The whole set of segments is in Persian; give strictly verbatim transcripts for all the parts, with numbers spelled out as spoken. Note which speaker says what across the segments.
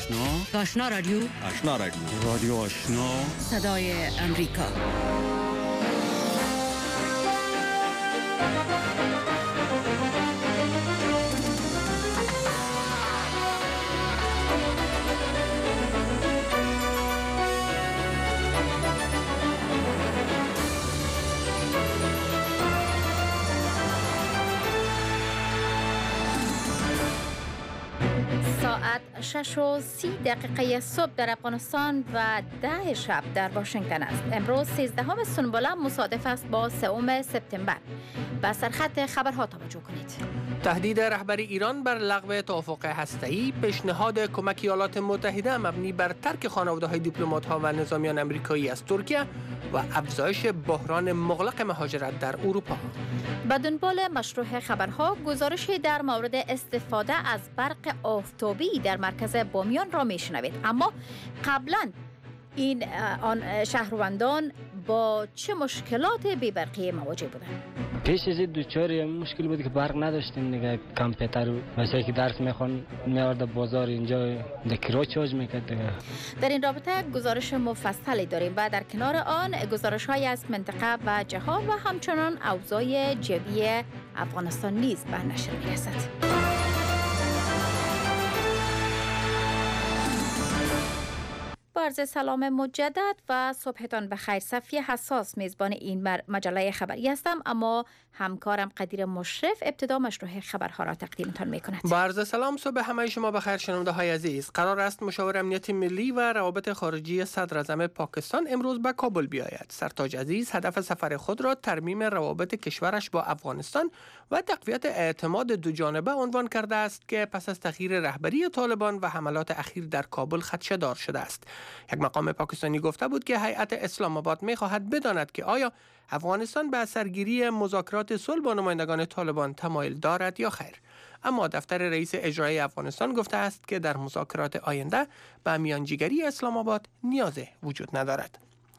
Speaker 1: آشنا
Speaker 2: آشنا رادیو
Speaker 1: آشنا رادیو رادیو آشنا
Speaker 2: صدای امریکا.
Speaker 3: ساعت شش و سی دقیقه صبح در افغانستان و ده شب در واشنگتن است. امروز سیزدهم سنبله مصادف است با سوم سپتامبر. به سرخط خبرها توجه کنید.
Speaker 4: تهدید رهبر ایران بر لغو توافق هسته‌ای، پیشنهاد کمک ایالات متحده مبنی بر ترک خانواده‌های دیپلمات‌ها و نظامیان آمریکایی از ترکیه و افزایش بحران مغلق مهاجرت در اروپا.
Speaker 3: به دنبال مشروع خبرها، گزارشی در مورد استفاده از برق آفتابی در مرکز بامیان را میشنوید. اما قبلا این آن شهروندان با چه مشکلات بی‌برقی مواجه بودند؟
Speaker 5: پیش از این دوچار مشکل بود که برق نداشتیم دیگه. کامپیوتر مثلا که درس میخوان میارد بازار اینجا دکرا چارج میکرد دیگه.
Speaker 3: در این رابطه گزارش مفصلی داریم و در کنار آن گزارش های از منطقه و جهان و همچنان اوضاع جوی افغانستان نیز به نشر میرسد. با عرض سلام مجدد و صبحتان بخیر. صفیه حساس میزبان این مجله خبری هستم، اما همکارم قدیر مشرف ابتدا مشروع خبرها را تقدیمتان میکند.
Speaker 4: با عرض سلام صبح همه شما بخیر شنونده های عزیز. قرار است مشاور امنیت ملی و روابط خارجی صدر اعظم پاکستان امروز به کابل بیاید. سرتاج عزیز هدف سفر خود را ترمیم روابط کشورش با افغانستان و تقویت اعتماد دو جانبه عنوان کرده است که پس از تغییر رهبری طالبان و حملات اخیر در کابل خدشه‌دار شده است. یک مقام پاکستانی گفته بود که هیئت اسلام آباد می‌خواهد بداند که آیا افغانستان به سرگیری مذاکرات صلح با نمایندگان طالبان تمایل دارد یا خیر. اما دفتر رئیس اجرایی افغانستان گفته است که در مذاکرات آینده به میانجیگری اسلام آباد نیازی وجود ندارد.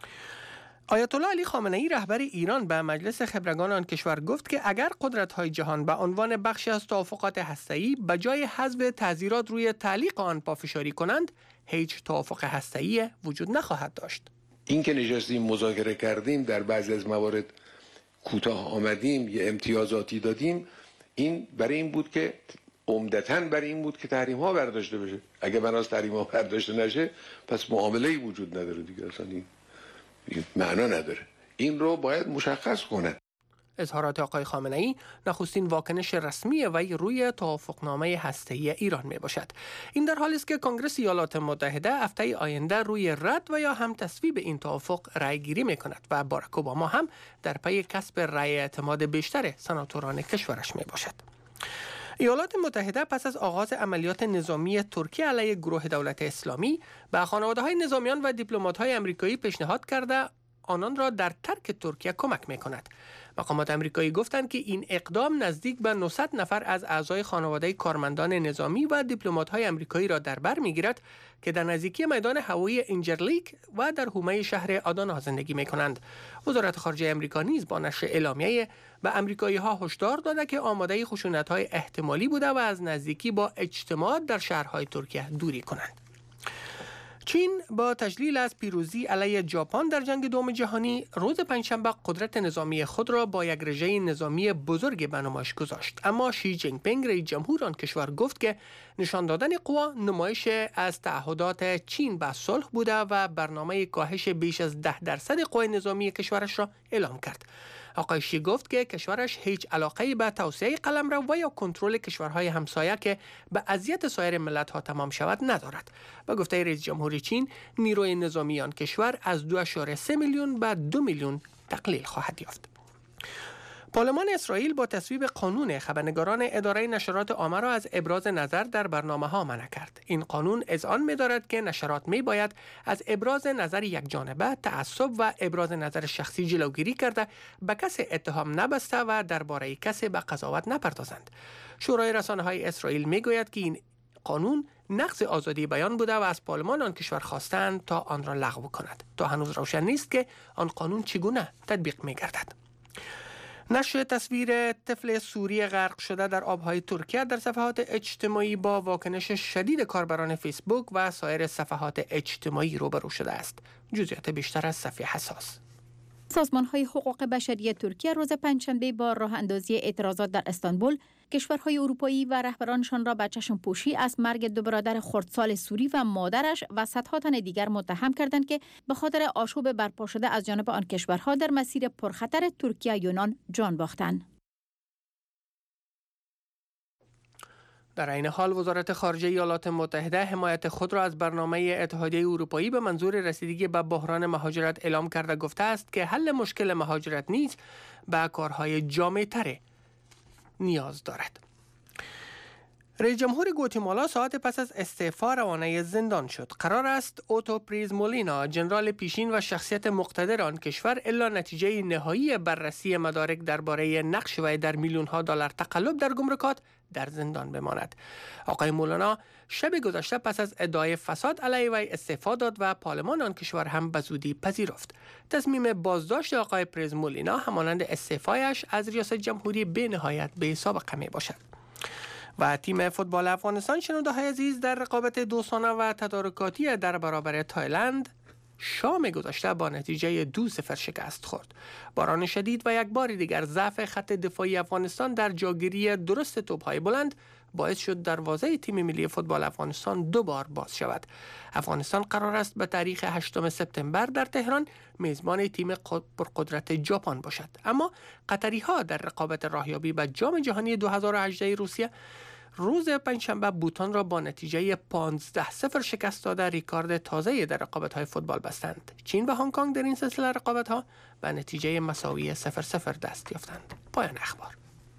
Speaker 4: آیت الله علی خامنه ای رهبر ایران به مجلس خبرگان آن کشور گفت که اگر قدرت‌های جهان به عنوان بخشی از توافقات هسته‌ای به جای حذف تعزیرات روی تعلیق آن پافشاری کنند، هیچ توافق هسته‌ای وجود نخواهد داشت.
Speaker 6: این که نشستیم مذاکره کردیم، در بعضی از موارد کوتاه آمدیم، یه امتیازاتی دادیم، این برای این بود که عمدتاً برای این بود که تحریم ها برداشته بشه. اگه بناس تحریم ها برداشته نشه، پس معامله‌ای وجود نداره دیگه. اصلا این معنا نداره. این رو باید مشخص کنه.
Speaker 4: اظهارات آقای خامنه ای نخستین واکنش رسمی وی روی توافقنامه هسته‌ای ایران می باشد. این در حالی است که کنگره ایالات متحده هفته آینده روی رد و یا هم تصویب این توافق رأی گیری می کند و باراک اوباما هم در پی کسب رأی اعتماد بیشتر سناتوران کشورش می باشد. ایالات متحده پس از آغاز عملیات نظامی ترکیه علیه گروه دولت اسلامی به خانواده‌های نظامیان و دیپلمات‌های آمریکایی پیشنهاد کرده آنان را در ترک ترکیه کمک می‌کند. مقامات آمریکایی گفتند که این اقدام نزدیک به نهصد نفر از اعضای خانواده کارمندان نظامی و دیپلمات‌های آمریکایی را در بر می‌گیرد که در نزدیکی میدان هوایی اینجرلیک و در حومه شهر آدانا زندگی می‌کنند. وزارت خارجه آمریکا نیز با نشر اعلامیه به آمریکایی‌ها هشدار داده که آماده خشونت‌های احتمالی بوده و از نزدیکی با اجتماع در شهرهای ترکیه دوری کنند. چین با تجلیل از پیروزی علیه ژاپن در جنگ دوم جهانی روز پنجشنبه قدرت نظامی خود را با یک رژه نظامی بزرگ به نمایش گذاشت. اما شی جین پینگ رئیس جمهور آن کشور گفت که نشان دادن قوا نمایش از تعهدات چین به صلح بوده و برنامه کاهش بیش از ده درصد قوای نظامی کشورش را اعلام کرد. آقای شی گفت که کشورش هیچ علاقه‌ای به توسعه قلمرو و یا کنترل کشورهای همسایه که به اذیت سایر ملت‌ها تمام شود ندارد. با گفته رئیس جمهور چین، نیروی نظامی آن کشور از دو ممیز سه میلیون به دو میلیون تقلیل خواهد یافت. پارلمان اسرائیل با تصویب قانون خبرنگاران اداره نشرات عامه را از ابراز نظر در برنامه‌ها منع کرد. این قانون اذعان می‌دارد که نشرات می‌باید از ابراز نظر یک جانبه، تعصب و ابراز نظر شخصی جلوگیری کرده به کسی اتهام نبسته و درباره کسی به قضاوت نپردازند. شورای رسانه‌های اسرائیل می‌گوید که این قانون نقض آزادی بیان بوده و از پارلمان آن کشور خواستند تا آن را لغو کند. تا هنوز روشن نیست که آن قانون چگونه تطبیق می‌گردد. نشر تصویر طفل سوری غرق شده در آبهای ترکیه در صفحات اجتماعی با واکنش شدید کاربران فیسبوک و سایر صفحات اجتماعی روبرو شده است. جزئیات بیشتر از صفحه حساس.
Speaker 3: سازمان‌های حقوق بشری ترکیه روز پنجشنبه با راه اندازی اعتراضات در استانبول کشورهای اروپایی و رهبرانشان را به چشم پوشی از مرگ دو برادر خردسال سوری و مادرش و صدها تن دیگر متهم کردند که به خاطر آشوب برپا شده از جانب آن کشورها در مسیر پرخطر ترکیه یونان جان باختند.
Speaker 4: در این حال وزارت خارجه ایالات متحده حمایت خود را از برنامه اتحادیه اروپایی به منظور رسیدگی به بحران مهاجرت اعلام کرده گفته است که حل مشکل مهاجرت نیز به کارهای جامع‌تر نیاز دارد. رئیس جمهور گواتیمالا ساعت پس از استعفا روانه زندان شد. قرار است اوتو پریز مولینا، ژنرال پیشین و شخصیت مقتدر آن کشور، الا نتیجه نهایی بررسی مدارک درباره نقش وی در میلیون ها دلار تقلب در گمرکات در زندان بماند. آقای مولانا شب گذشته پس از ادعای فساد علیه وی استعفا داد و پارلمان آن کشور هم به زودی پذیرفت. تصمیم بازداشت آقای پریز مولینا همانند استعفایش از ریاست جمهوری به نهایت به سابقه می باشد. و تیم فوتبال افغانستان شنونده های عزیز در رقابت دوستانه و تدارکاتی در برابر تایلند شام گذشته با نتیجه دو صفر شکست خورد. باران شدید و یک بار دیگر ضعف خط دفاعی افغانستان در جاگیری درست توپ‌های بلند باعث شد دروازه تیم ملی فوتبال افغانستان دو بار باز شود. افغانستان قرار است به تاریخ هشتم سپتامبر در تهران میزبان تیم پرقدرت ژاپن باشد. اما قطری‌ها در رقابت راهیابی به جام جهانی دو هزار و هجده روسیه روز پنجشنبه بوتان را با نتیجه پانزده صفر شکست داده ریکارد تازه در رقابت‌های فوتبال بستند. چین و هنگ کنگ در این سلسله رقابت‌ها به نتیجه مساوی صفر صفر دست یافتند. پایان اخبار.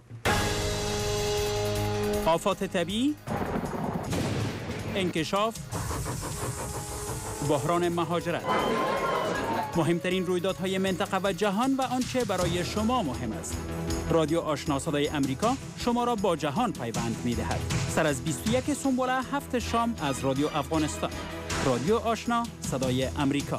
Speaker 1: آفات طبیعی، انکشاف، بحران مهاجرت، مهمترین رویدادهای منطقه و جهان و آنچه برای شما مهم است. رادیو آشنا صدای امریکا شما را با جهان پیوند می‌دهد. سر از بیست و یک سنبوله هفت شام از رادیو افغانستان. رادیو آشنا صدای امریکا.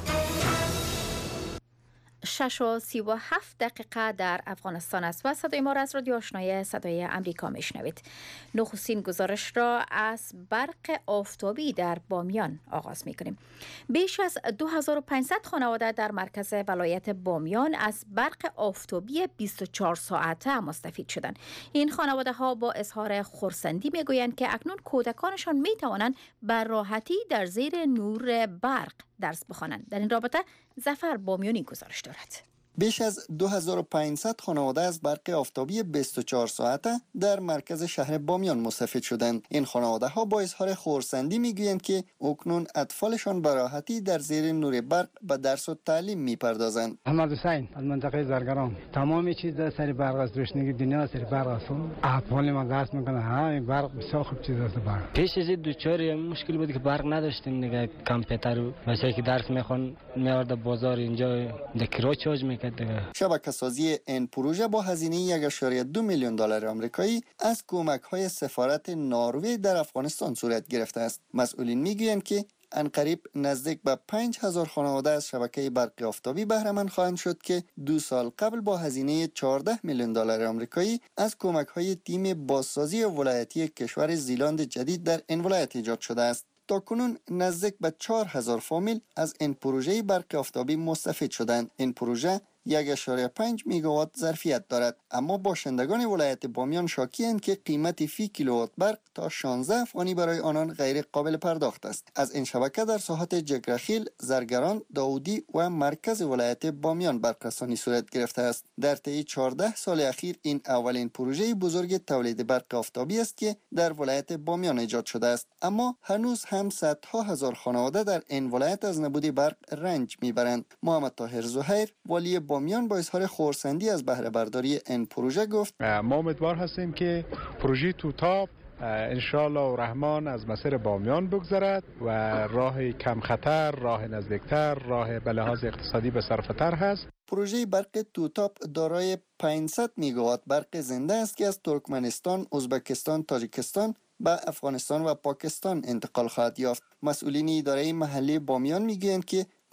Speaker 3: شش و سی و هفت دقیقه در افغانستان است و صدای ما را از رادیو آشنای صدای امریکا میشنوید. نخستین گزارش را از برق آفتابی در بامیان آغاز میکنیم. بیش از دو هزار و پانصد خانواده در مرکز ولایت بامیان از برق آفتابی بیست و چهار ساعته مستفید شدند. این خانواده ها با اظهار خرسندی میگویند که اکنون کودکانشان میتوانند به راحتی در زیر نور برق درس بخوانند. در این رابطه ظفر بامیانی گزارش دارد.
Speaker 7: بیش از دو هزار و پانصد خانواده از برق آفتابی بیست و چهار ساعته در مرکز شهر بامیان مستفید شدند. این خانواده ها با اظهار خرسندی میگویند که اکنون اطفالشان به راحتی در زیر نور برق به درس و تعلیم میپردازند.
Speaker 5: محمد حسین از منطقه زرگران. تمام چیز در سر برق است. روشنی دنیا سر برق است. اطفال ما درس میکنه. ها این برق بسیار خوب چیز است. برق پیش از این دوچار مشکل بود که برق نداشتیم دیگه. کامپیوتر مثلا که درس میخوان میارد بازار اینجا دکرو چارج میکنه.
Speaker 7: شبکه سازی این پروژه با هزینه یک و دو میلیون دلار آمریکایی از کمک‌های سفارت نروژ در افغانستان صورت گرفته است. مسئولین میگویند که عنقریب نزدیک به پنج هزار خانواده از شبکه برق آفتابی بهره مند خواهند شد که دو سال قبل با هزینه چهارده میلیون دلار آمریکایی از کمک‌های تیم بازسازی ولایتی کشور زیلند جدید در این ولایت ایجاد شده است. تاکنون نزدیک به چهار هزار فامیل از این پروژه برق آفتابی مستفید شدند. این پروژه یک و پنج میگاوات ظرفیت دارد، اما باشندگان ولایت بامیان شاکی‌اند که قیمت فی کیلووات برق تا شانزده افغانی برای آنان غیر قابل پرداخت است. از این شبکه در ساحات جگرخیل، زرگران، داودی و مرکز ولایت بامیان برقرسانی صورت گرفته است. در طی چهارده سال اخیر این اولین پروژه بزرگ تولید برق آفتابی است که در ولایت بامیان ایجاد شده است، اما هنوز هم صدها هزار خانواده در این ولایت از نبود برق رنج میبرند. محمد طاهر زهیر والی بامیان با اظهار خرسندی از بهره برداری این پروژه گفت:
Speaker 8: ما امیدوار هستیم که پروژه توتاب انشاءالله و رحمان از مسیر بامیان بگذرد و راه کم خطر، راه نزدیکتر، راه به لحاظ اقتصادی بصرفتر هست.
Speaker 7: پروژه برق توتاب دارای پانصد میگاوات برق زنده است که از ترکمنستان، ازبکستان، تاجیکستان به افغانستان و پاکستان انتقال خواهد یافت. مسئولین اداره محلی بامیان میگویند که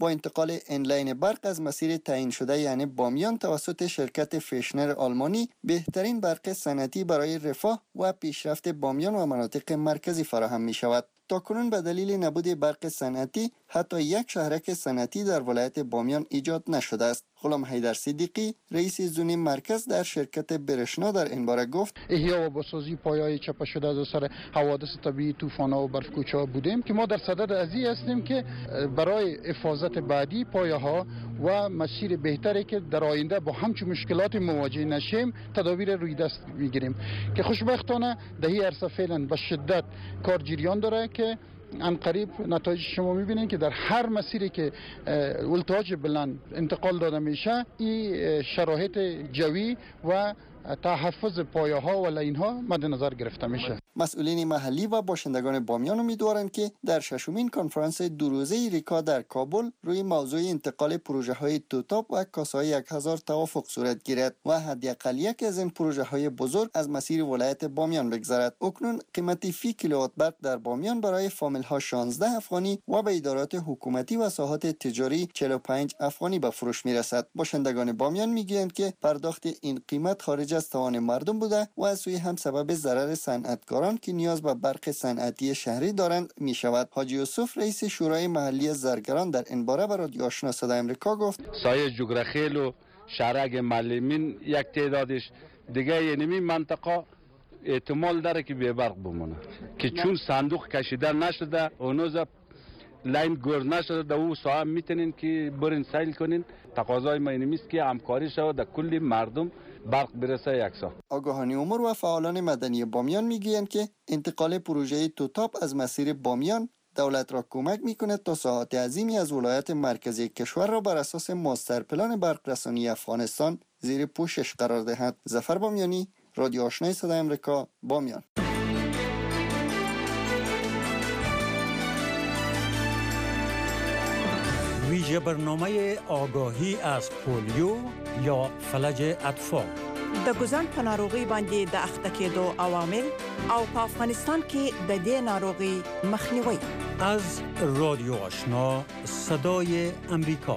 Speaker 7: با انتقال اینلاین برق از مسیر تعیین شده یعنی بامیان توسط شرکت فشنر آلمانی بهترین برق صنعتی برای رفاه و پیشرفت بامیان و مناطق مرکزی فراهم می شود. تاکنون به دلیل نبود برق صنعتی حتی یک شهرک صنعتی در ولایت بامیان ایجاد نشده است. غلام حیدر صدیقی رئیس زون مرکز در شرکت برشنا در این باره گفت
Speaker 9: احیا و بازسازی پایه‌های چپه شده از سر حوادث طبیعی طوفان‌ها و برف‌کوچه‌ها بودیم که ما در صدد ازی هستیم که برای حفاظت بعدی پایه‌ها و مسیر بهتری که در آینده با همچون مشکلات مواجه نشیم تدابیر روی دست میگیریم که خوشبختانه دهی عرصه فعلا به شدت کار جریان داره که ان قریب نتایج شما میبینید که در هر مسیری که ولتاژ بلند انتقال داده میشه این شرایط جوی و تحفظ پایه ها و لاین ها مد نظر گرفته میشه.
Speaker 7: مسئولین محلی و باشندگان بامیان امیدوارند که در ششمین کنفرانس دو روزه ریکا در کابل روی موضوع انتقال پروژه های توتاپ و کاسای یک هزار توافق صورت گیرد و حداقل یک از این پروژه های بزرگ از مسیر ولایت بامیان بگذرد. اکنون قیمت فی کیلووات برق در بامیان برای فامیل ها شانزده افغانی و به ادارات حکومتی و ساحات تجاری چهل و پنج افغانی به فروش میرسد. باشندگان بامیان میگویند که پرداخت این قیمت خارج از توان مردم بوده و از سوی هم سبب ضرر صنعتکاران که نیاز به برق صنعتی شهری دارند می شود. حاجی یوسف رئیس شورای محلی زرگران در این باره به رادیو آشنا صدای امریکا گفت
Speaker 10: سایه جغرخیل و شهرک معلمین یک تعدادش دیگه یعنی منطقه احتمال داره که بی برق بمونه که چون صندوق کشیده نشده اونوز لاین گور نشده در او ساعت میتونین که برین سیل کنین. تقاضای ما اینه است که همکاری شود در کل مردم برق برسه یکسان.
Speaker 7: آگاهانی امور و فعالان مدنی بامیان میگویند که انتقال پروژه توتاپ از مسیر بامیان دولت را کمک میکند تا ساحات عظیمی از ولایت مرکزی کشور را بر اساس ماستر پلان برق رسانی افغانستان زیر پوشش قرار دهد. ظفر بامیانی، رادیو آشنای صدای امریکا، بامیان.
Speaker 11: ویژه برنامه آگاهی از پولیو یا فلج اطفال
Speaker 12: د ګزن په ناروغي باندې د اخته کېدو عوامل او په افغانستان کې د دې ناروغي مخنیوي.
Speaker 11: از رادیو آشنا صدای امریکا.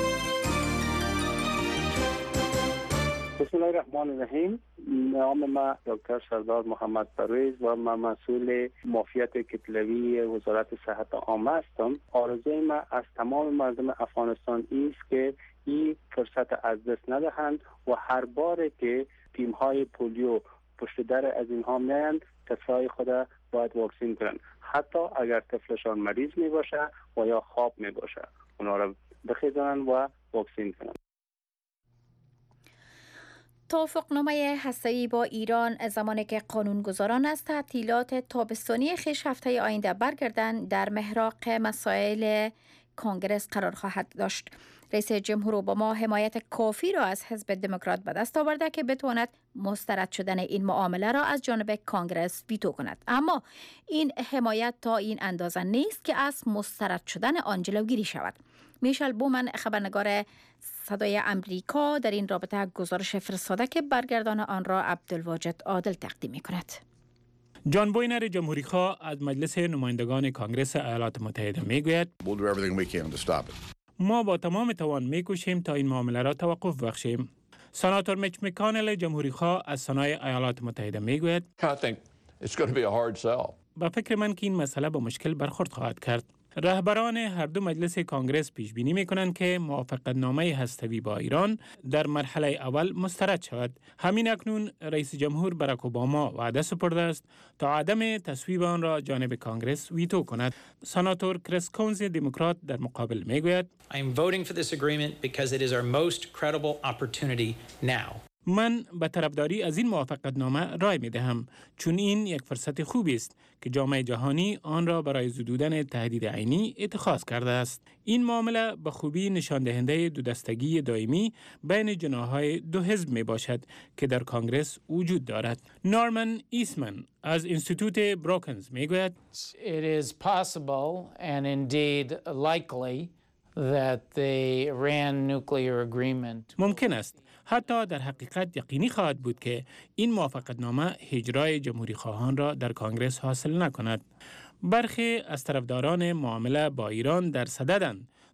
Speaker 13: بسم الله الرحمن الرحیم. نام ما دکتر سردار محمد پرویز و من مسئول معافیت کتلوی وزارت صحت عامه هستم. آرزوی ما از تمام مردم افغانستان است که این فرصت از دست ندهند و هر بار که تیم‌های پولیو پشت در از اینها میاند طفلای خود باید واکسین کنند، حتی اگر طفلشان مریض می باشه و یا خواب می باشه اونا را بخیزانند و واکسین کنند.
Speaker 3: توافقنامه هسته‌ای با ایران زمانی که قانونگذاران از تعطیلات تابستانی خویش هفته آینده برگردند در محراق مسائل کنگرس قرار خواهد داشت. رئیس جمهور اوباما حمایت کافی را از حزب دموکرات به دست آورده که بتواند مسترد شدن این معامله را از جانب کانگرس ویتو کند، اما این حمایت تا این اندازه نیست که از مسترد شدن آن جلوگیری شود. میشل بومن خبرنگار صدای امریکا در این رابطه گزارش فرستاده که برگردان آن را عبدالواجد عادل تقدیم می‌کند.
Speaker 1: جان بوینر جمهوری‌خواه از مجلس نمایندگان کانگرس ایالات متحده میگوید ما با تمام توان میکوشیم تا این معامله را توقف بخشیم. سناتور میچ مکانل جمهوری‌خواه از سنای ایالات متحده میگوید با فکر من که این مسئله با مشکل برخورد خواهد کرد. رهبران هر دو مجلس کانگرس پیش بینی می‌کنند که موافقتنامه هسته‌ای با ایران در مرحله اول مسترد شود. همین اکنون رئیس جمهور باراک اوباما وعده سپرده است تا عدم تصویب آن را جانب کانگرس ویتو کند. سناتور کریس کونز دموکرات در مقابل میگوید
Speaker 14: I am voting for this agreement because it is our most credible opportunity now.
Speaker 1: من به طرفداری از این موافقتنامه رای می دهم چون این یک فرصت خوبی است که جامعه جهانی آن را برای زدودن تهدید عینی اتخاذ کرده است. این معامله به خوبی نشان دهنده دو دستگی دائمی بین جناح‌های دو حزب می باشد که در کانگرس وجود دارد. نورمن ایسمن از انستیتوت بروکنز می گوید
Speaker 15: It is possible and indeed likely that the Iran nuclear agreement
Speaker 1: ممکن است حتی در حقیقت یقینی خواهد بود که این موافقتنامه اجرای جمهوری خواهان را در کانگرس حاصل نکند. برخی از طرفداران معامله با ایران در صددند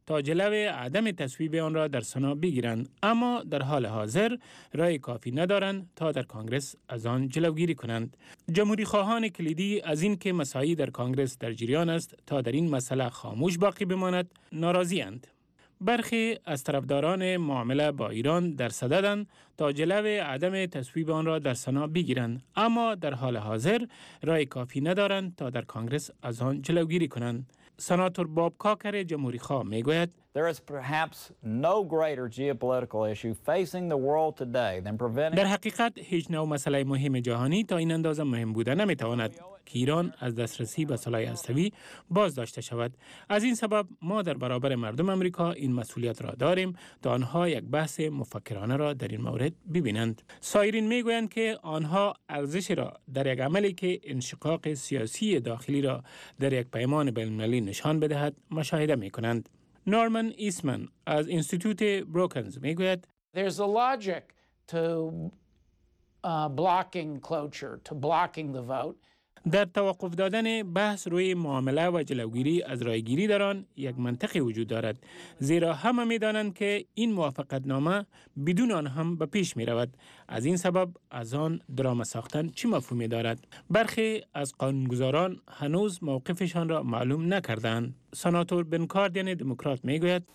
Speaker 16: تا جلو عدم تصویب آن را در سنا بگیرند، اما در حال حاضر رای کافی ندارند تا در کانگرس از آن جلوگیری کنند. جمهوری خواهان کلیدی از این که مساعی در کانگرس در جریان است تا در این مسئله خاموش باقی بماند ناراضی اند. برخی از طرفداران معامله با ایران در صددند تا جلو عدم تصویب آن را در سنا بگیرند، اما در حال حاضر رای کافی ندارند تا در کانگرس از آن جلوگیری کنند. سناتور باب کاکر جمهوری خواه می گوید
Speaker 17: There is perhaps no greater geopolitical issue facing the world today than preventing
Speaker 16: در حقیقت هیچ نوع مسئله مهم جهانی تا این اندازه مهم بوده نمی تواند که ایران از دسترسی به سلاح هسته‌ای باز داشته شود. از این سبب ما در برابر مردم امریکا این مسئولیت را داریم تا آنها یک بحث مفکرانه را در این مورد ببینند. سایرین می گویند که آنها ارزش را در یک عملی که انشقاق سیاسی داخلی را در یک پیمان بین‌المللی نشان بدهد مشاهده می کنند. نورمن ایسمن از انستیتوت بروکنز می گوید
Speaker 15: There's a logic to uh, blocking cloture, to blocking the vote.
Speaker 16: در توقف دادن بحث روی معامله و جلوگیری از رایگیری در آن یک منطقی وجود دارد، زیرا همه می دانند که این موافقت نامه بدون آن هم به پیش می رود. از این سبب از آن درام ساختن چی مفهومی دارد؟ برخی از قانونگذاران هنوز موقفشان را معلوم نکردند. سناتور بن کاردین دموکرات می گوید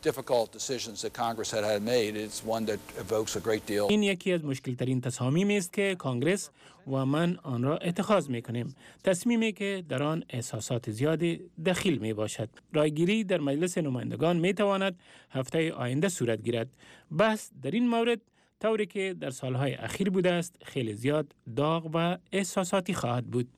Speaker 16: این یکی از مشکل ترین تصامیمی است که کانگرس و من آن را اتخاذ می کنیم. تصمیمی که در آن احساسات زیادی دخیل می باشد. رایگیری در مجلس نمایندگان می تواند هفته آینده صورت گیرد. بحث در این مورد طوری که در سالهای اخیر بوده است خیلی زیاد داغ و احساساتی خواهد بود.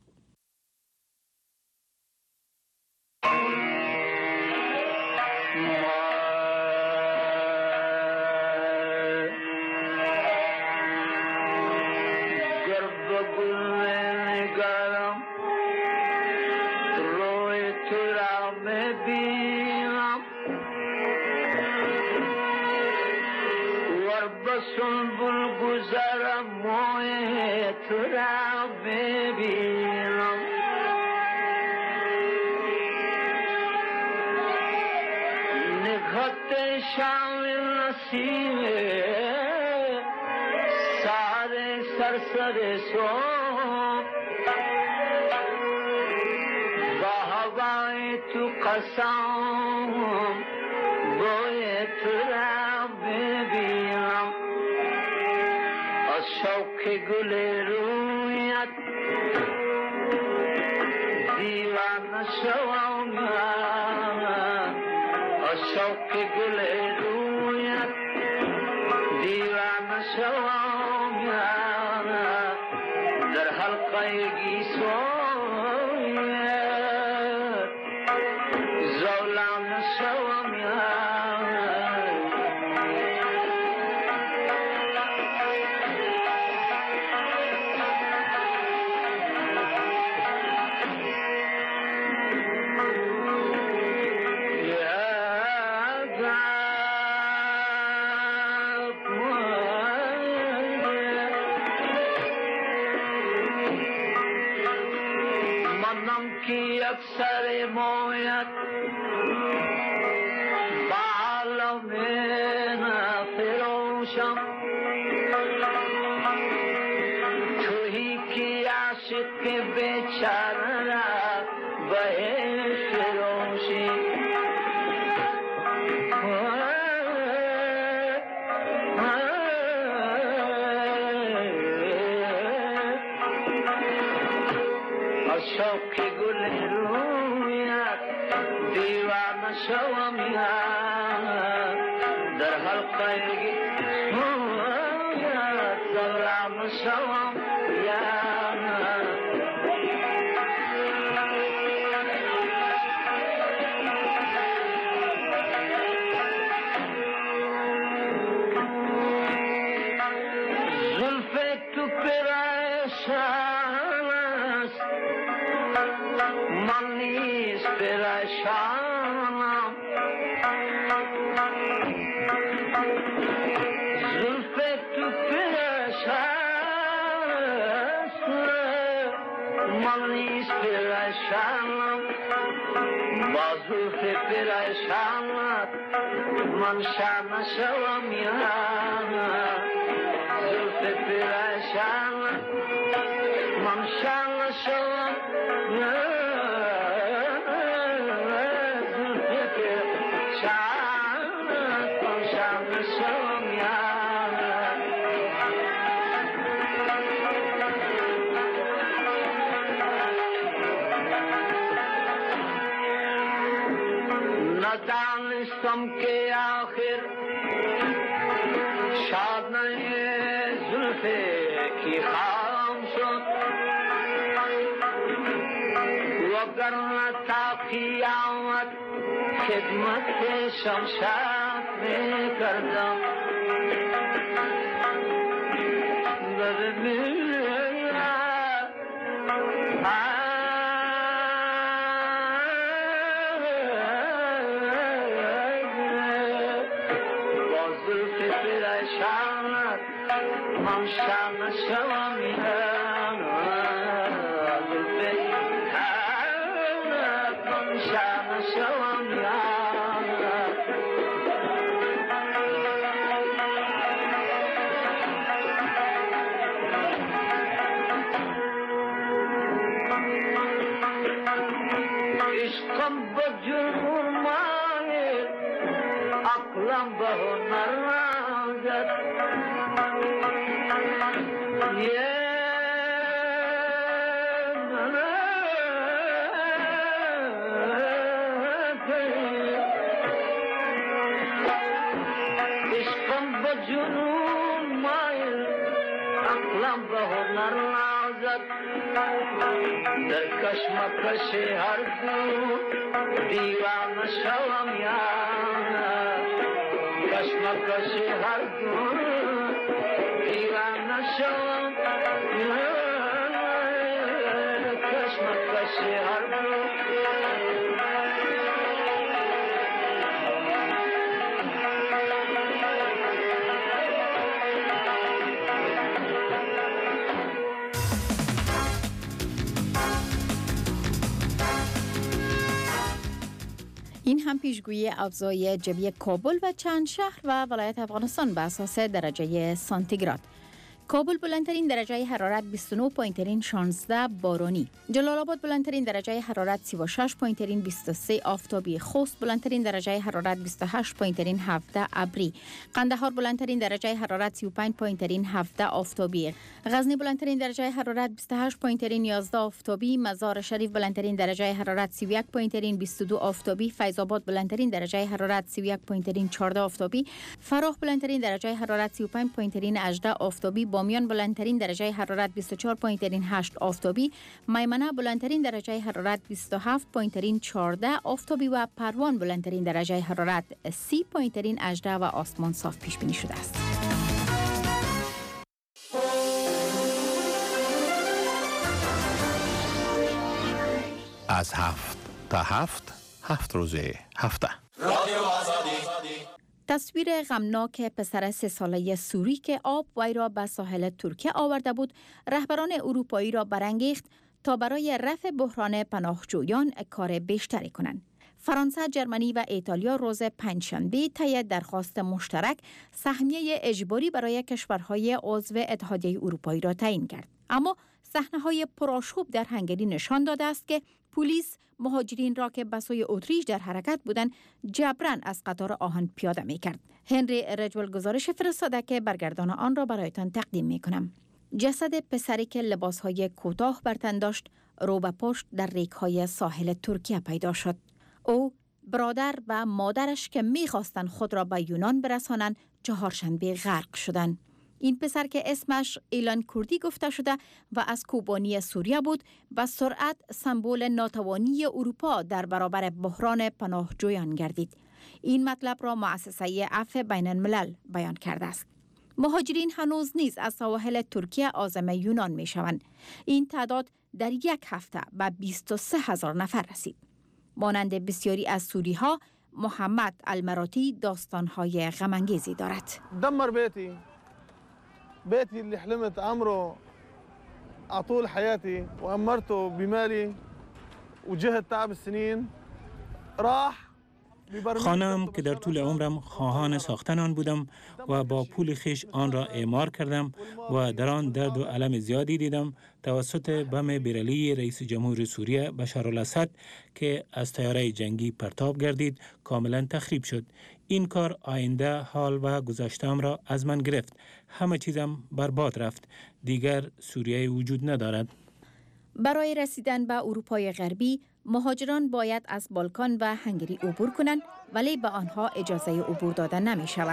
Speaker 18: Bazu زلف پریشانت من شرم شوم یا زلف پریشانت من شرم شوم یا ندانستم که آخر شاد نهی زلف کی خام شد وگرنه تا قیامت خدمت شمشاد میکردم من شرم شوم یا من شرم شوم یا عشقم به جنون مایل عقلم به هنر نازد عشقم به جنون مایل عقلم به هنر نازد در کشمکش هر دو دیوانه شوم یا کشمکش هر دو دیوانه شوم کشمکش هر دو
Speaker 3: این هم پیشگویی افزای جوی کابل و چند شهر و ولایت افغانستان به اساس درجه سانتیگراد. کابل بلندترین درجه حرارت بیست و نه پایین‌ترین شانزده بارانی، جلال آباد بلندترین درجه حرارت سی و شش پایین‌ترین بیست و سه آفتابی، خوست بلندترین درجه حرارت بیست و هشت پایین‌ترین هفده ابری، قندهار بلندترین درجه حرارت سی و پنج پایین‌ترین هفده آفتابی، غزنی بلندترین درجه حرارت بیست و هشت پایین‌ترین یازده آفتابی، مزار شریف بلندترین درجه حرارت سی و یک پایین‌ترین بیست و دو آفتابی، فیض آباد بلندترین درجه حرارت سی و یک پایین‌ترین چهارده آفتابی، فراه بلندترین درجه حرارت سی و پنج پایین‌ترین هجده آفتابی، بامیان بلندترین درجه حرارت بیست و چهار پایین‌ترین هشت آفتابی، میمنه بلندترین درجه حرارت بیست و هفت پایین‌ترین چهارده آفتابی و پروان بلندترین درجه حرارت سی پایین‌ترین هجده و آسمان صاف پیش بینی شده است.
Speaker 19: از هفت تا هفت هفت روزه هفته رادیو آزادی.
Speaker 3: تصویر غمناک پسر سه ساله سوری که آب وی را به ساحل ترکیه آورده بود، رهبران اروپایی را برانگیخت تا برای رفع بحران پناهجویان کار بیشتری کنند. فرانسه، جرمنی و ایتالیا روز پنجشنبه طی درخواست مشترک سهمیه اجباری برای کشورهای عضو اتحادیه اروپایی را تعیین کرد. اما صحنه‌های پرآشوب در هنگری نشان داده است که پلیس مهاجرین را که به سوی اتریش در حرکت بودند جبراً از قطار آهن پیاده می‌کرد. هنری رجول گزارش فرستاده که برگردان آن را برایتان تقدیم می‌کنم. جسد پسری که لباس‌های کوتاه بر تن داشت رو به پشت در ریگ‌های ساحل ترکیه پیدا شد. او، برادر و مادرش که می‌خواستند خود را به یونان برسانند چهارشنبه غرق شدند. این پسر که اسمش ایلان کردی گفته شده و از کوبانی سوریه بود، به سرعت سمبل ناتوانی اروپا در برابر بحران پناهجویان گردید. این مطلب را مؤسسه عفو بین الملل بیان کرده است. مهاجرین هنوز نیز از سواحل ترکیه عازم یونان می شوند. این تعداد در یک هفته به بیست و سه هزار نفر رسید. مانند بسیاری از سوری ها، محمد المراتی داستان‌های غم‌انگیزی دارد.
Speaker 20: دمر بیتی بيتي اللي حلمت عمره طول حياتي وأمرته بمالي وجهد تعب السنين راح
Speaker 16: خانم که در طول عمرم خواهان ساختن آن بودم و با پول خیش آن را اعمار کردم و در آن درد و الم زیادی دیدم توسط بم بیرلی رئیس جمهور سوریه بشار الاسد که از طیاره جنگی پرتاب گردید کاملا تخریب شد. این کار آینده، حال و گذشته‌ام را از من گرفت. همه چیزم برباد رفت. دیگر سوریه وجود ندارد.
Speaker 3: برای رسیدن به اروپای غربی مهاجران باید از بالکان و هنگری عبور کنند، ولی به آنها اجازه عبور داده نمی شود.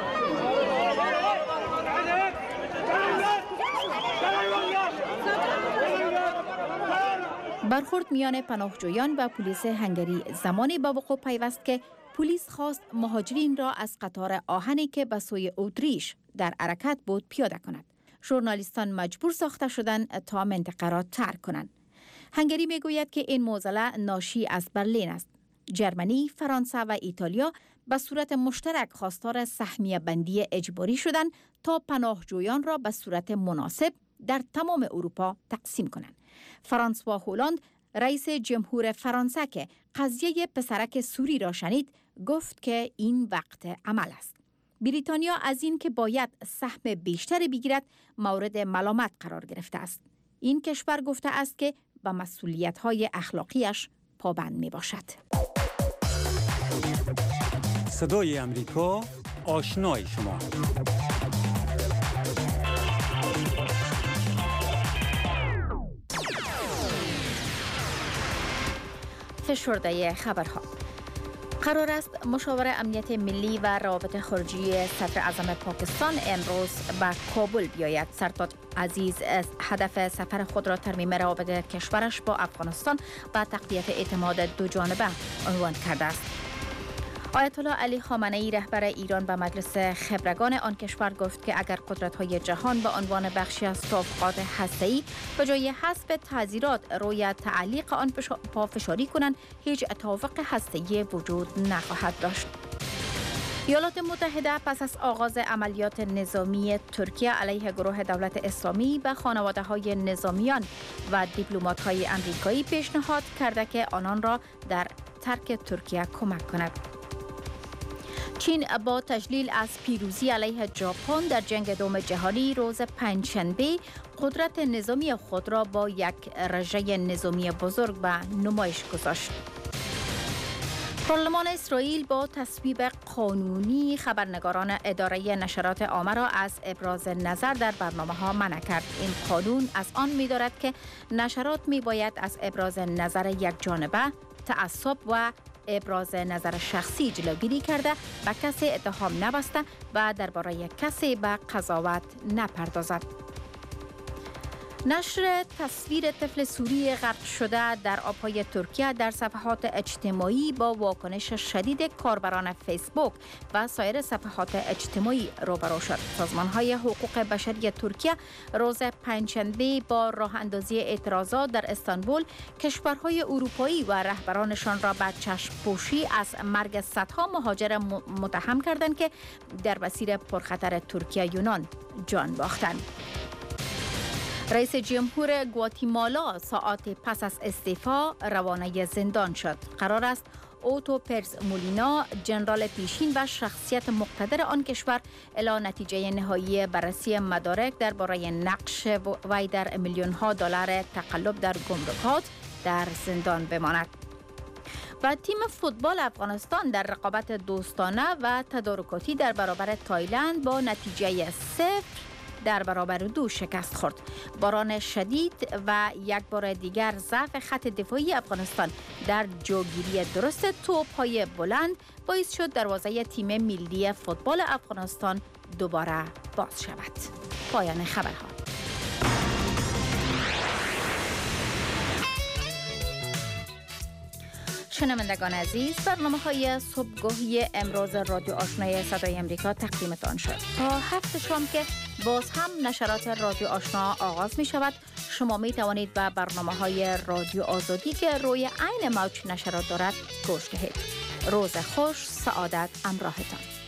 Speaker 3: برخورد میان پناهجویان و پلیس هنگری زمانی به وقوع پیوست که پلیس خواست مهاجرین را از قطار آهنی که به سوی اتریش در حرکت بود پیاده کند. ژورنالیستان مجبور ساخته شدند تا منطقه را ترک کنند. هنگری میگوید که این معضله ناشی از برلین است. جرمنی، فرانسه و ایتالیا به صورت مشترک خواستار سهمیه بندی اجباری شدند تا پناهجویان را به صورت مناسب در تمام اروپا تقسیم کنند. فرانسوا هولند، رئیس جمهور فرانسه که قضیه پسرک سوری را شنید، گفت که این وقت عمل است. بریتانیا از این که باید سهم بیشتری بگیرد مورد ملامت قرار گرفته است. این کشور گفته است که به مسئولیت‌های اخلاقیش پابند میباشد.
Speaker 11: صدای امریکا، آشنای شما.
Speaker 3: فشرده خبرها. قرار است مشاور امنیت ملی و روابط خارجی صدر اعظم پاکستان امروز به کابل بیاید. سرتاج عزیز هدف سفر خود را ترمیم روابط کشورش با افغانستان و تقویت اعتماد دو جانبه عنوان کرده است. آیت الله علی خامنه‌ای رهبر ایران به مجلس خبرگان آن کشور گفت که اگر قدرت‌های جهان به عنوان بخشی از توافقات هسته‌ای به جای حذف تعزیرات روی تعلیق آن پافشاری کنند، هیچ توافق هسته‌ای وجود نخواهد داشت. ایالات متحده پس از آغاز عملیات نظامی ترکیه علیه گروه دولت اسلامی به خانواده‌های نظامیان و دیپلمات‌های آمریکایی پیشنهاد کرده که آنان را در ترک ترکیه کمک کند. چین با تجلیل از پیروزی علیه ژاپن در جنگ دوم جهانی روز پنجشنبه قدرت نظامی خود را با یک رژه نظامی بزرگ به نمایش گذاشت. پارلمان اسرائیل با تصویب قانونی خبرنگاران اداره نشرات عامه را از ابراز نظر در برنامه‌ها منع کرد. این قانون از آن می‌دارد که نشرات می‌باید از ابراز نظر یک جانبه، تعصب و ابراز نظر شخصی جلوگیری کرده به کسی اتهام نبسته و درباره کسی به قضاوت نپردازد. نشر تصویر طفل سوری غرق شده در آبهای ترکیه در صفحات اجتماعی با واکنش شدید کاربران فیسبوک و سایر صفحات اجتماعی روبرو شد. سازمان‌های حقوق بشری ترکیه روز پنجشنبه با راه اندازی اعتراضات در استانبول کشورهای اروپایی و رهبرانشان را به چشم پوشی از مرگ صدها مهاجر متهم کردند که در مسیر پرخطر ترکیه یونان جان باختند. رئیس جمهور گواتیمالا ساعات پس از استعفا روانه زندان شد. قرار است اوتو پرز مولینا، ژنرال پیشین و شخصیت مقتدر آن کشور، الی نتیجه نهایی بررسی مدارک درباره نقش وی در میلیون ها دلار تقلب در گمرکات در زندان بماند. و تیم فوتبال افغانستان در رقابت دوستانه و تدارکاتی در برابر تایلند با نتیجه صفر در برابر دو شکست خورد. باران شدید و یک بار دیگر ضعف خط دفاعی افغانستان در جوگیری درست توپ‌های بلند باعث شد دروازه تیم ملی فوتبال افغانستان دوباره باز شود. پایان خبرها. شنوندگان عزیز، برنامه‌های صبحگاهی امروز رادیو آشنای صدای امریکا تقدیمتان شد. تا هفت شام که باز هم نشرات رادیو آشنا آغاز می شود، شما می توانید به برنامه‌های رادیو آزادی که روی عین موج نشرات دارد گوش دهید. روز خوش، سعادت همراهتان.